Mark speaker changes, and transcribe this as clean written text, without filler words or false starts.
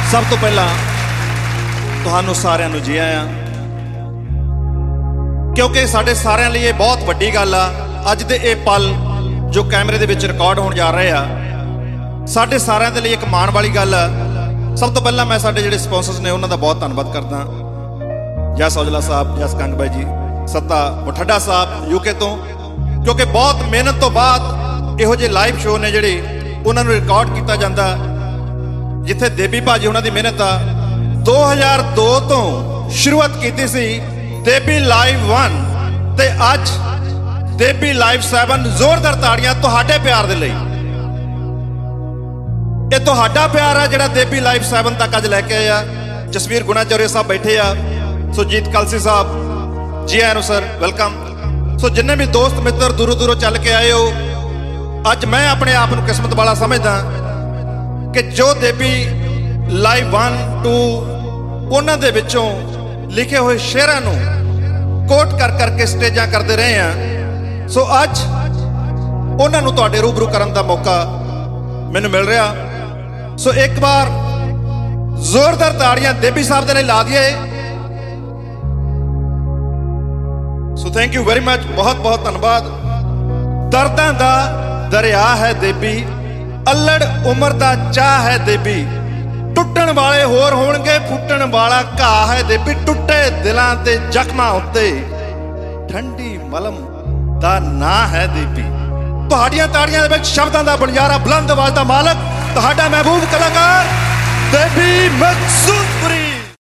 Speaker 1: सब तो पहला तुहानू सारिਆਂ ਨੂੰ जी आया, क्योंकि साडे सारिਆਂ ਲਈ ਇਹ बहुत ਵੱਡੀ ਗੱਲ ਆ। ਅੱਜ ਦੇ ਇਹ पल जो कैमरे ਦੇ ਵਿੱਚ ਰਿਕਾਰਡ ਹੋਣ ਜਾ ਰਹੇ ਆ, ਸਾਡੇ ਸਾਰਿਆਂ ਦੇ ਲਈ ਇੱਕ ਮਾਣ ਵਾਲੀ ਗੱਲ ਆ। ਸਭ ਤੋਂ ਪਹਿਲਾਂ ਮੈਂ ਸਾਡੇ ਜਿਹੜੇ ਸਪਾਂਸਰਸ ਨੇ ਉਹਨਾਂ ਦਾ ਬਹੁਤ ਧੰਨਵਾਦ ਕਰਦਾ। ਜਸ ਔਜਲਾ ਸਾਹਿਬ, ਜਸ ਕੰਗ ਬਾਈ ਜੀ, ਸੱਤਾ ਮੁਠੱਡਾ ਸਾਹਿਬ यूके ਤੋਂ, क्योंकि बहुत मेहनत तो बाद ਇਹੋ ਜਿਹੇ ਲਾਈਵ ਸ਼ੋਅ ਨੇ ਜਿਹੜੇ ਉਹਨਾਂ ਨੂੰ ਰਿਕਾਰਡ ਕੀਤਾ ਜਾਂਦਾ, ਜਿੱਥੇ ਦੇਬੀ ਭਾਜੀ ਉਹਨਾਂ ਦੀ ਮਿਹਨਤ ਆ। 2002 ਤੋਂ ਸ਼ੁਰੂਆਤ ਕੀਤੀ ਸੀ ਦੇਬੀ ਲਾਈਵ 1 ਤੇ ਅੱਜ ਦੇਬੀ ਲਾਈਵ 7। ਜ਼ੋਰਦਾਰ ਤਾੜੀਆਂ ਤੁਹਾਡੇ ਪਿਆਰ ਦੇ ਲਈ। ਇਹ ਤੁਹਾਡਾ ਪਿਆਰ ਆ ਜਿਹੜਾ ਦੇਬੀ ਲਾਈਵ 7 ਤੱਕ ਅੱਜ ਲੈ ਕੇ ਆਇਆ। ਜਸਵੀਰ ਗੁਣਾਚੌਰੀਆ ਸਾਹਿਬ ਬੈਠੇ ਆ, ਸੁਰਜੀਤ ਕਲਸੀ ਸਾਹਿਬ ਜੀ ਆਇਆਂ ਨੂੰ ਸਰ, ਵੈਲਕਮ। ਸੋ ਜਿੰਨੇ ਵੀ ਦੋਸਤ ਮਿੱਤਰ ਦੂਰੋਂ ਦੂਰੋਂ ਚੱਲ ਕੇ ਆਏ ਹੋ, ਅੱਜ ਮੈਂ ਆਪਣੇ ਆਪ ਨੂੰ ਕਿਸਮਤ ਵਾਲਾ ਸਮਝਦਾ ਕਿ ਜੋ ਦੇਬੀ ਲਾਈਵ 1 2 ਉਹਨਾਂ ਦੇ ਵਿੱਚੋਂ ਲਿਖੇ ਹੋਏ ਸ਼ੇਅਰਾਂ ਨੂੰ ਕੋਟ ਕਰ ਕਰਕੇ ਸਟੇਜਾਂ ਕਰਦੇ ਰਹੇ ਆ। ਸੋ ਅੱਜ ਉਹਨਾਂ ਨੂੰ ਤੁਹਾਡੇ ਰੂਬਰੂ ਕਰਨ ਦਾ ਮੌਕਾ ਮੈਨੂੰ ਮਿਲ ਰਿਹਾ। ਸੋ ਇੱਕ ਵਾਰ ਜ਼ੋਰਦਾਰ ਤਾੜੀਆਂ ਦੇਬੀ ਸਾਹਿਬ ਦੇ ਲਈ ਲਾ ਦਈਏ। So thank you very much, ਬਹੁਤ ਬਹੁਤ ਧੰਨਵਾਦ। ਦਰਦਾਂ ਦਾ ਦਰਿਆ ਹੈ ਦੇਬੀ, ਅਲੜ ਉਮਰ ਦਾ ਚਾਹ ਹੈ ਦੇਬੀ, ਟੁੱਟਣ ਵਾਲੇ ਹੋਰ ਹੋਣਗੇ, ਫੁੱਟਣ ਵਾਲਾ ਘਾਹ ਹੈ ਦੇਬੀ, ਟੁੱਟੇ ਦਿਲਾਂ ਤੇ ਜ਼ਖਮਾਂ ਉੱਤੇ ਠੰਡੀ ਮਲਮ ਦਾ ਨਾਂ ਹੈ ਦੇਬੀ। ਤੁਹਾਡੀਆਂ ਤਾੜੀਆਂ ਦੇ ਵਿੱਚ ਸ਼ਬਦਾਂ ਦਾ ਬਲਿਆਰਾ, ਬੁਲੰਦ ਆਵਾਜ਼ ਦਾ ਮਾਲਕ, ਤੁਹਾਡਾ ਮਹਿਬੂਬ ਕਲਾਕਾਰ ਦੇਬੀ ਮਕਸੂਦਪੁਰੀ।